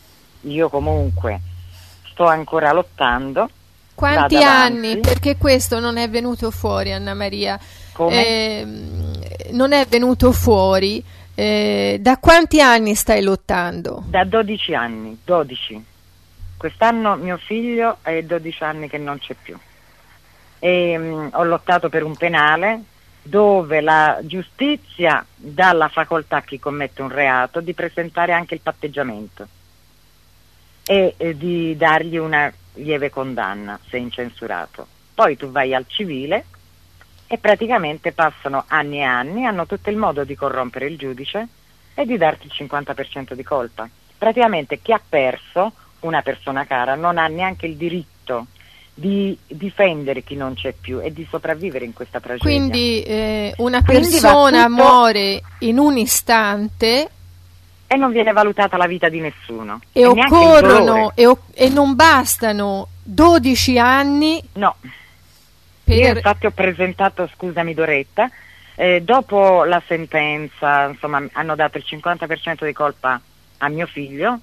J: Io comunque sto ancora lottando.
D: Quanti
J: vado
D: anni?
J: avanti.
D: Perché questo non è venuto fuori, Anna Maria.
J: Come?
D: Eh, non è venuto fuori. Eh, da quanti anni stai lottando?
J: Da dodici anni, dodici. Quest'anno mio figlio è dodici anni che non c'è più. E, mh, ho lottato per un penale dove la giustizia dà la facoltà a chi commette un reato di presentare anche il patteggiamento e, e di dargli una lieve condanna se incensurato. Poi tu vai al civile e praticamente passano anni e anni, hanno tutto il modo di corrompere il giudice e di darti il cinquanta per cento di colpa. Praticamente chi ha perso una persona cara non ha neanche il diritto di difendere chi non c'è più e di sopravvivere in questa tragedia.
D: Quindi eh, una
J: Quindi
D: persona
J: tutto...
D: muore in un istante
J: e non viene valutata la vita di nessuno.
D: E,
J: e
D: occorrono e, o- e non bastano dodici anni.
J: No.
D: Per...
J: Io infatti ho presentato, scusami Doretta, eh, dopo la sentenza, insomma, hanno dato il cinquanta per cento di colpa a mio figlio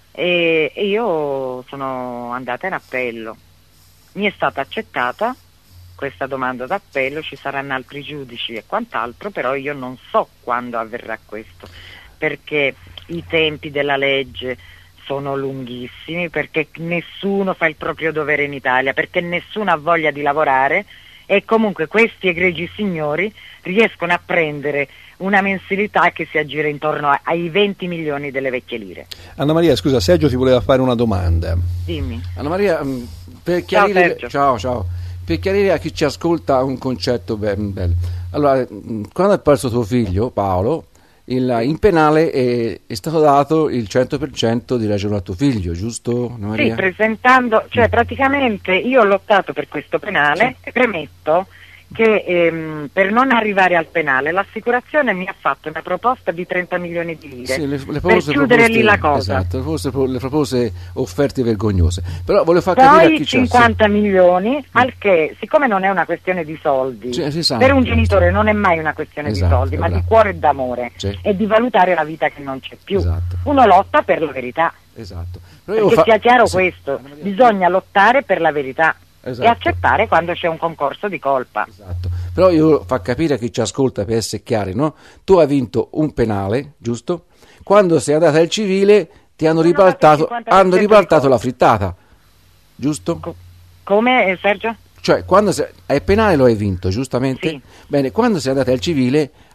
J: e, e io sono andata in appello. Mi è stata accettata questa domanda d'appello, ci saranno altri giudici e quant'altro, però io non so quando avverrà questo, perché i tempi della legge sono lunghissimi, perché nessuno fa il proprio dovere in Italia, perché nessuno ha voglia di lavorare e comunque questi egregi signori riescono a prendere una mensilità che si aggira intorno a, ai venti milioni delle vecchie lire.
C: Anna Maria, scusa, Sergio ti voleva fare una domanda.
J: Dimmi.
E: Anna Maria, per chiarire,
J: ciao,
E: ciao, ciao, per chiarire a chi ci ascolta un concetto ben bello. Allora, quando è perso tuo figlio, Paolo, il, in penale è, è stato dato il cento per cento di ragione a tuo figlio, giusto Anna Maria?
J: Sì, presentando, cioè praticamente io ho lottato per questo penale e premetto che ehm, per non arrivare al penale l'assicurazione mi ha fatto una proposta di trenta milioni di lire
E: sì, le, le
J: per chiudere lì la cosa.
E: Esatto, le famose, le famose offerte vergognose. Però volevo far
J: Poi
E: capire a chi
J: cinquanta
E: c'è.
J: milioni, sì. Al che, siccome non è una questione di soldi,
E: cioè, si sa,
J: per un genitore non è mai una questione
E: esatto,
J: di soldi, ma
E: bravo.
J: di cuore e d'amore,
E: sì.
J: E di valutare la vita che non c'è più.
E: Esatto.
J: Uno lotta per la verità.
E: Esatto.
J: Perché
E: fa...
J: sia chiaro
E: sì.
J: questo, bisogna lottare per la verità.
E: Esatto.
J: E accettare quando c'è un concorso di colpa.
E: Esatto. Però io fa capire a chi ci ascolta per essere chiari, no? Tu hai vinto un penale, giusto? Quando sei andata al civile ti hanno ribaltato, hanno ribaltato la frittata, giusto?
J: Co- come eh, Sergio?
E: Cioè, quando sei, al penale lo hai vinto, giustamente?
J: Sì.
E: Bene, quando sei andata al civile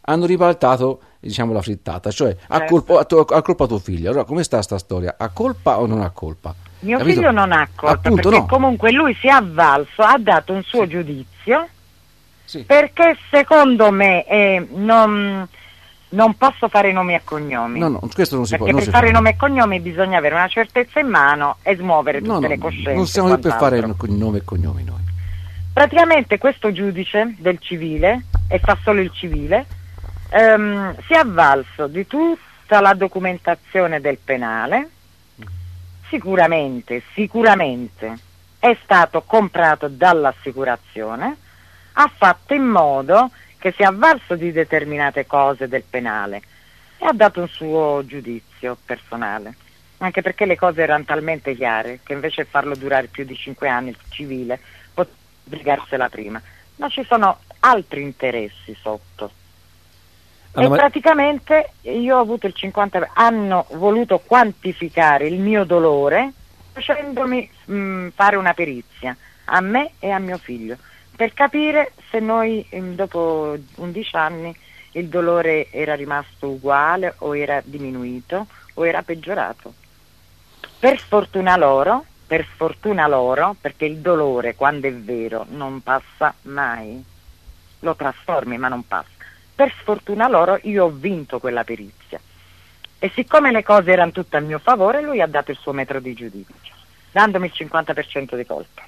E: hanno ribaltato, diciamo, la frittata, cioè ha
J: Certo.
E: colpa, ha to- ha colpa tuo figlio. Allora come sta sta storia? Ha colpa o non ha colpa?
J: Mio
E: Capito?
J: figlio non ha colpa,
E: Appunto,
J: perché
E: no.
J: comunque lui si è avvalso, ha dato un suo giudizio,
E: Sì.
J: perché secondo me eh, non, non posso fare nomi e cognomi.
E: No, no, questo non si
J: Perché
E: può. Non
J: per
E: si
J: fare
E: fa.
J: nomi e cognomi bisogna avere una certezza in mano e smuovere tutte
E: No, no,
J: le coscienze.
E: non siamo
J: e
E: lì per fare
J: quant'altro.
E: nome e cognomi noi.
J: Praticamente questo giudice del civile, e fa solo il civile, ehm, si è avvalso di tutta la documentazione del penale. Sicuramente, sicuramente è stato comprato dall'assicurazione, ha fatto in modo che si è avvalso di determinate cose del penale e ha dato un suo giudizio personale, anche perché le cose erano talmente chiare che invece di farlo durare più di cinque anni il civile poteva obbligarsela prima, ma ci sono altri interessi sotto.
C: Allora,
J: E
C: ma-
J: praticamente io ho avuto il cinquanta per cento, hanno voluto quantificare il mio dolore facendomi mh, fare una perizia a me e a mio figlio per capire se noi mh, dopo undici anni il dolore era rimasto uguale o era diminuito o era peggiorato. Per fortuna loro, per fortuna loro, perché il dolore quando è vero non passa mai, lo trasformi ma non passa. Per sfortuna loro io ho vinto quella perizia e siccome le cose erano tutte a mio favore lui ha dato il suo metro di giudizio dandomi il cinquanta per cento di colpa,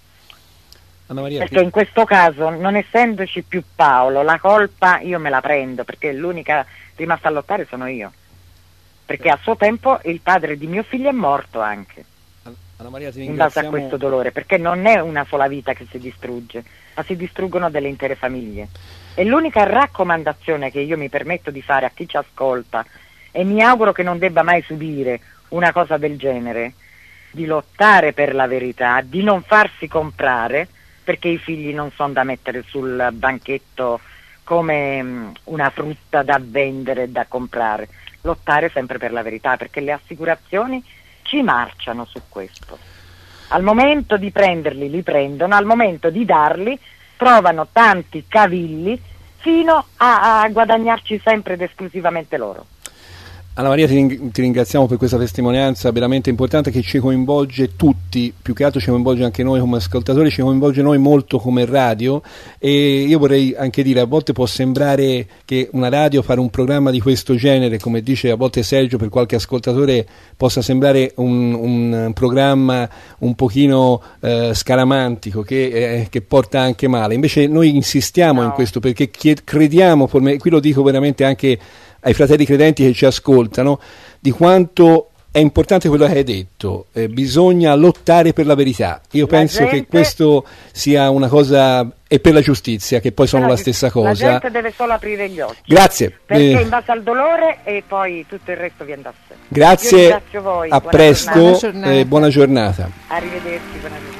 C: Anna Maria,
J: perché in questo caso non essendoci più Paolo la colpa io me la prendo, perché l'unica rimasta a lottare sono io, perché a suo tempo il padre di mio figlio è morto anche
C: Anna Maria, ti
J: in base a
C: ringraziamo.
J: questo dolore, perché non è una sola vita che si distrugge, ma si distruggono delle intere famiglie. E l'unica raccomandazione che io mi permetto di fare a chi ci ascolta, e mi auguro che non debba mai subire una cosa del genere, di lottare per la verità, di non farsi comprare, perché i figli non sono da mettere sul banchetto come mh, una frutta da vendere e da comprare, lottare sempre per la verità, perché le assicurazioni ci marciano su questo. Al momento di prenderli li prendono, al momento di darli trovano tanti cavilli fino a, a guadagnarci sempre ed esclusivamente loro.
C: Anna Maria, ti, ring- ti ringraziamo per questa testimonianza veramente importante che ci coinvolge tutti, più che altro ci coinvolge anche noi come ascoltatori, ci coinvolge noi molto come radio, e io vorrei anche dire, a volte può sembrare che una radio, fare un programma di questo genere, come dice a volte Sergio, per qualche ascoltatore possa sembrare un, un programma un pochino eh, scaramantico che, eh, che porta anche male, invece noi insistiamo
J: No.
C: in questo perché chied- crediamo, forme- qui lo dico veramente anche ai fratelli credenti che ci ascoltano, di quanto è importante quello che hai detto, eh, bisogna lottare per la verità. Io
J: La
C: penso
J: gente-
C: che questo sia una cosa, e per la giustizia, che poi sono
J: Però
C: la stessa
J: La
C: cosa.
J: gente deve solo aprire gli occhi.
C: Grazie.
J: Perché
C: Eh,
J: in base al dolore e poi tutto il resto viene da sé. Io
C: grazie,
J: ringrazio voi,
C: a
J: buona
C: presto,
D: giornata. Buona giornata.
C: eh, buona giornata.
J: Arrivederci, buona giornata.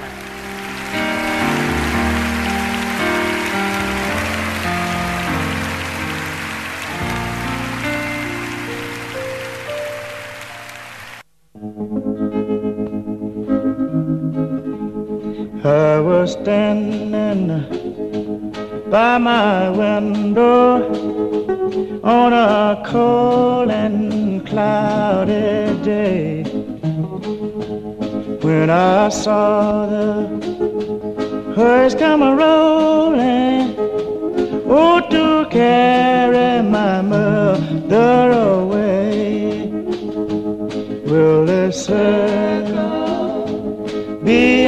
K: I was standing by my window on a cold and cloudy day when I saw the herds come a rolling, oh, to carry my mother away. Will this circle be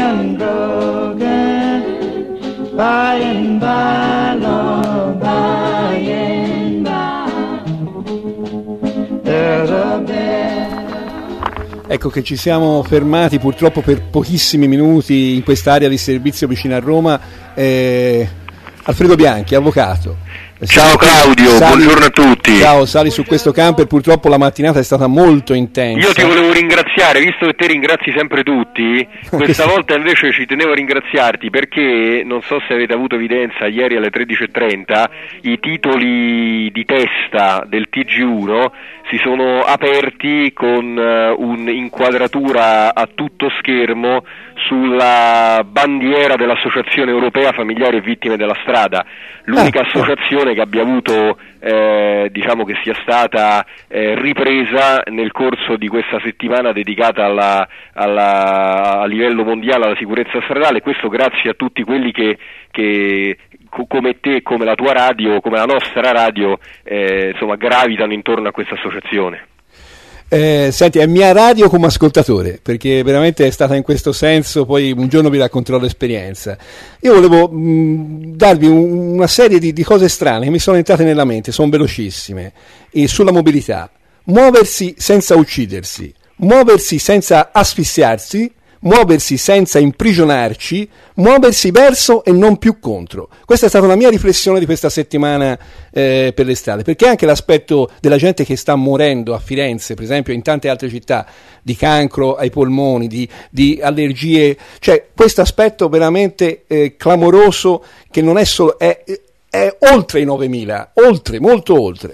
K: unbroken by and by, Lord, by and by? There's a bed.
C: Ecco che ci siamo fermati purtroppo per pochissimi minuti in quest'area di servizio vicino a Roma. Eh, Alfredo Bianchi, avvocato.
L: Ciao Claudio, buongiorno a tutti.
C: Ciao, sali su questo camper, purtroppo la mattinata è stata molto intensa.
L: Io ti volevo ringraziare, visto che te ringrazi sempre tutti, questa volta invece ci tenevo a ringraziarti perché, non so se avete avuto evidenza, ieri alle tredici e trenta i titoli di testa del T G uno si sono aperti con uh, un'inquadratura a tutto schermo sulla bandiera dell'Associazione Europea Familiari e Vittime della Strada, l'unica
C: Ah,
L: associazione un'operazione che abbia avuto, eh, diciamo che sia stata eh, ripresa nel corso di questa settimana dedicata alla, alla, a livello mondiale alla sicurezza stradale, questo grazie a tutti quelli che, che come te, come la tua radio, come la nostra radio, eh, insomma, gravitano intorno a questa associazione.
C: Eh, senti, è mia radio come ascoltatore, perché veramente è stata in questo senso, poi un giorno vi racconterò l'esperienza. Io volevo mh, darvi un, una serie di, di cose strane che mi sono entrate nella mente, sono velocissime, e sulla mobilità. Muoversi senza uccidersi, muoversi senza asfissiarsi, muoversi senza imprigionarci, muoversi verso e non più contro. Questa è stata la mia riflessione di questa settimana eh, per le strade, perché anche l'aspetto della gente che sta morendo a Firenze, per esempio, in tante altre città, di cancro ai polmoni, di, di allergie, cioè questo aspetto veramente eh, clamoroso, che non è solo, è, è oltre i novemila, oltre, molto oltre.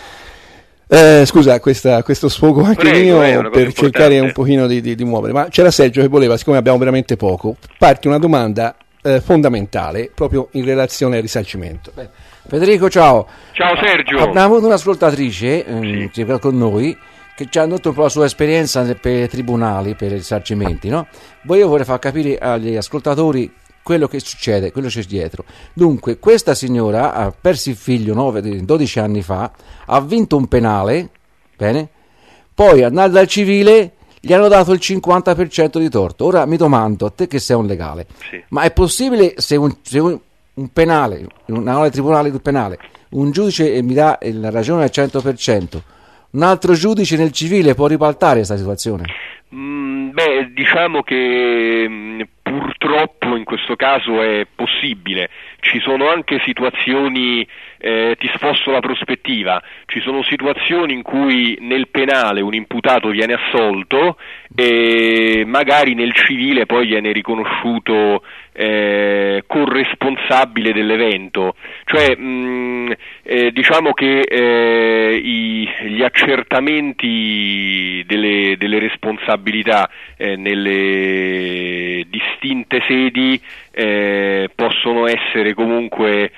C: Eh, scusa, questa, questo sfogo anche
L: Prego,
C: mio per cercare un pochino di, di, di muovere, ma c'era Sergio che voleva, siccome abbiamo veramente poco, farti una domanda eh, fondamentale proprio in relazione al risarcimento.
E: Beh, Federico, ciao.
L: Ciao Sergio.
E: Abbiamo avuto un'ascoltatrice eh, sì. con noi che ci ha detto un po' la sua esperienza per i tribunali, per i risarcimenti, no? Poi io vorrei far capire agli ascoltatori quello che succede, quello che c'è dietro. Dunque, questa signora ha perso il figlio nove, dodici anni fa, ha vinto un penale, bene, poi andando dal civile gli hanno dato il cinquanta per cento di torto. Ora mi domando, a te che sei un legale, sì. ma è possibile se un, se un, un penale, un tribunale del penale, un giudice mi dà la ragione al cento per cento, un altro giudice nel civile può ribaltare questa situazione?
L: Mm, beh, diciamo che mh, purtroppo in questo caso è possibile. Ci sono anche situazioni, eh, ti sposto la prospettiva, ci sono situazioni in cui nel penale un imputato viene assolto e magari nel civile poi viene riconosciuto eh, corresponsabile dell'evento, cioè mh, eh, diciamo che eh, i, gli accertamenti delle, delle responsabilità eh, nelle distinte sedi eh, possono essere comunque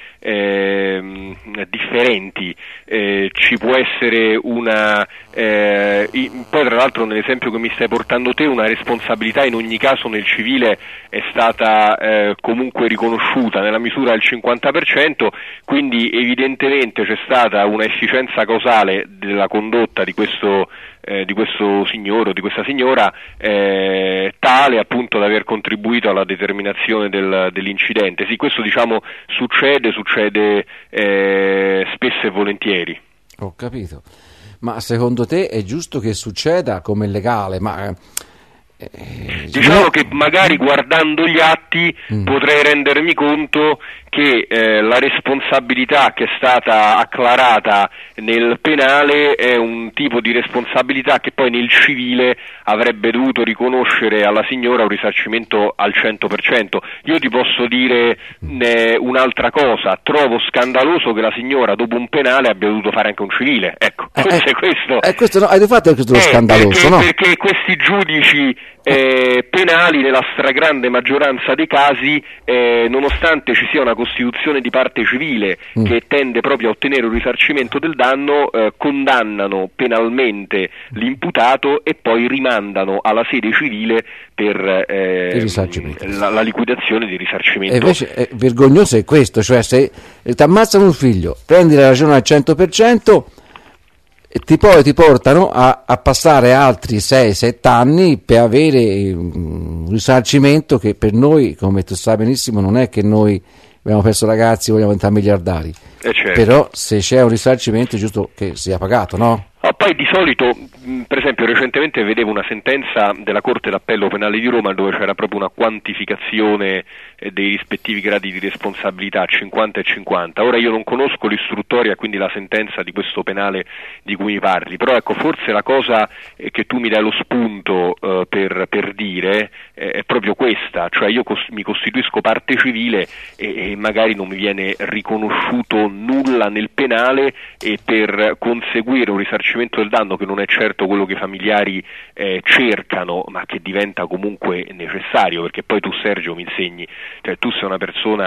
L: eh, differenti, eh, ci può essere una eh, poi tra l'altro nell'esempio che mi stai portando te una responsabilità in ogni caso nel civile è stata eh, comunque riconosciuta nella misura del cinquanta per cento, quindi evidentemente c'è stata una efficienza causale della condotta di questo Eh, di questo signore o di questa signora eh, tale appunto da aver contribuito alla determinazione del, dell'incidente. Sì, questo diciamo succede, succede eh, spesso e volentieri.
E: Ho capito, ma secondo te è giusto che succeda come legale? Ma
L: eh, diciamo che magari guardando gli atti mm. potrei rendermi conto che eh, la responsabilità che è stata acclarata nel penale è un tipo di responsabilità che poi nel civile avrebbe dovuto riconoscere alla signora un risarcimento al cento per cento. Io ti posso dire eh, un'altra cosa, trovo scandaloso che la signora dopo un penale abbia dovuto fare anche un civile, ecco,
E: eh,
L: questo
E: eh,
L: è questo.
E: Eh, questo no, hai fatto questo eh, scandaloso,
L: perché,
E: no?
L: Perché questi giudici eh, penali nella stragrande maggioranza dei casi, eh, nonostante ci sia una costituzione di parte civile mm. che tende proprio a ottenere un risarcimento del danno, eh, condannano penalmente l'imputato e poi rimandano alla sede civile per eh, la, la liquidazione di risarcimento.
E: E invece è vergognoso è questo, cioè se ti ammazzano un figlio, prendi la ragione al cento per cento e ti poi ti portano a, a passare altri sei sette anni per avere un risarcimento che per noi, come tu sai benissimo, non è che noi abbiamo perso ragazzi, vogliamo diventare miliardari,
L: eh certo.
E: Però se c'è un risarcimento è giusto che sia pagato, no?
L: Ah, poi di solito, mh, per esempio recentemente vedevo una sentenza della Corte d'Appello Penale di Roma dove c'era proprio una quantificazione eh, dei rispettivi gradi di responsabilità, cinquanta e cinquanta. Ora io non conosco l'istruttoria, quindi la sentenza di questo penale di cui mi parli, però ecco, forse la cosa eh, che tu mi dai lo spunto eh, per, per dire eh, è proprio questa, cioè io cos- mi costituisco parte civile e, e magari non mi viene riconosciuto nulla nel penale e per conseguire un risarcimento del danno che non è certo quello che i familiari eh, cercano, ma che diventa comunque necessario, perché poi tu Sergio mi insegni, cioè tu sei una persona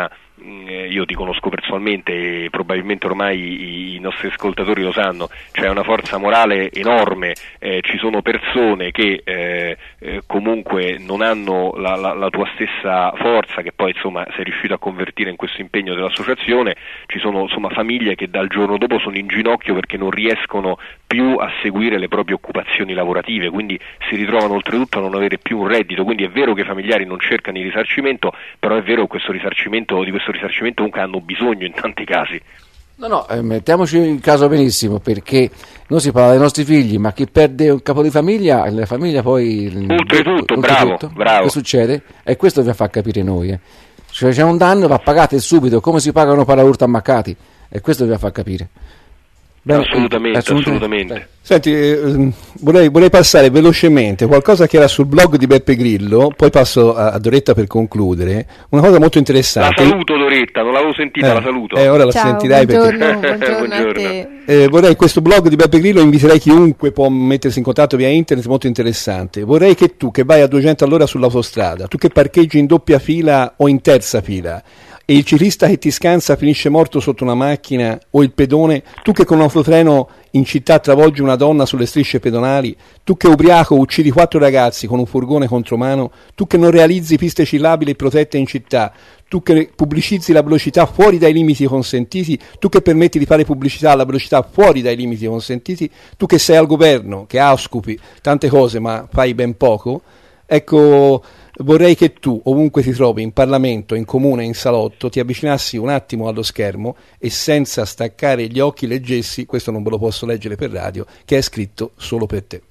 L: eh, io ti conosco personalmente e probabilmente ormai i, i nostri ascoltatori lo sanno, c'è una forza morale enorme, eh, ci sono persone che eh, eh, comunque non hanno la, la, la tua stessa forza, che poi insomma sei riuscito a convertire in questo impegno dell'associazione, ci sono insomma famiglie che dal giorno dopo sono in ginocchio perché non riescono più a seguire le proprie occupazioni lavorative, quindi si ritrovano oltretutto a non avere più un reddito. Quindi è vero che i familiari non cercano il risarcimento, però è vero che questo risarcimento, di questo risarcimento comunque hanno bisogno in tanti casi.
E: No, no, eh, mettiamoci in caso benissimo, perché non si parla dei nostri figli, ma chi perde un capo di famiglia, la famiglia poi...
L: Oltretutto, bravo, bravo.
E: Che succede? E questo vi fa capire noi. Eh. Cioè, c'è un danno, va pagato subito, come si pagano paraurti ammaccati, e questo vi fa capire.
L: Beh, assolutamente, assolutamente. assolutamente.
C: Senti, eh, vorrei, vorrei passare velocemente qualcosa che era sul blog di Beppe Grillo, poi passo a, a Doretta per concludere. Una cosa molto interessante.
L: La saluto Doretta, non l'avevo sentita,
C: eh,
L: la saluto.
C: Eh, ora la
D: Ciao,
C: sentirai
D: buongiorno,
C: perché...
D: buongiorno,
L: buongiorno.
D: a te.
C: Eh, vorrei questo blog di Beppe Grillo, inviterei chiunque può mettersi in contatto via internet, molto interessante. Vorrei che tu che vai a duecento all'ora sull'autostrada, tu che parcheggi in doppia fila o in terza fila, e il ciclista che ti scansa finisce morto sotto una macchina, o il pedone, tu che con un autotreno in città travolgi una donna sulle strisce pedonali, tu che ubriaco uccidi quattro ragazzi con un furgone contromano, tu che non realizzi piste ciclabili e protette in città, tu che pubblicizzi la velocità fuori dai limiti consentiti, tu che permetti di fare pubblicità alla velocità fuori dai limiti consentiti, tu che sei al governo, che ausculti tante cose ma fai ben poco, ecco... Vorrei che tu, ovunque ti trovi, in Parlamento, in comune, in salotto, ti avvicinassi un attimo allo schermo e senza staccare gli occhi leggessi, questo non ve lo posso leggere per radio, che è scritto solo per te.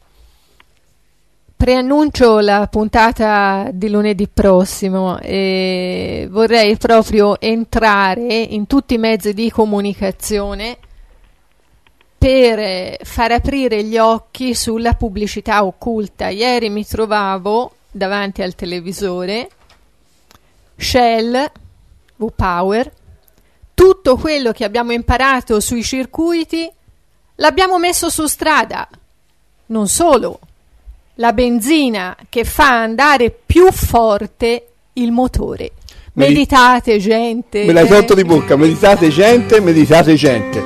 D: Preannuncio la puntata di lunedì prossimo e vorrei proprio entrare in tutti i mezzi di comunicazione per far aprire gli occhi sulla pubblicità occulta. Ieri mi trovavo davanti al televisore, Shell, V-Power, tutto quello che abbiamo imparato sui circuiti l'abbiamo messo su strada. Non solo, la benzina che fa andare più forte il motore.
C: Medi-
D: meditate gente.
C: Me l'hai tolto di bocca, meditate gente, meditate gente.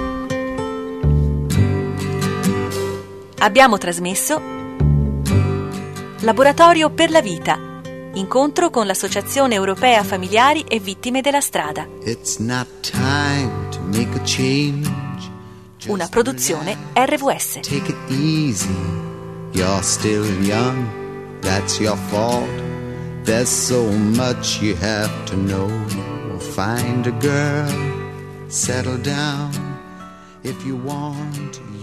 A: Abbiamo trasmesso Laboratorio per la vita. Incontro con l'Associazione Europea Familiari e Vittime della Strada.
B: It's not time to make a change.
A: Una produzione R V S.
B: Take it easy. You're still young. That's your fault. There's so much you have to know. Find a girl. Settle down. If you want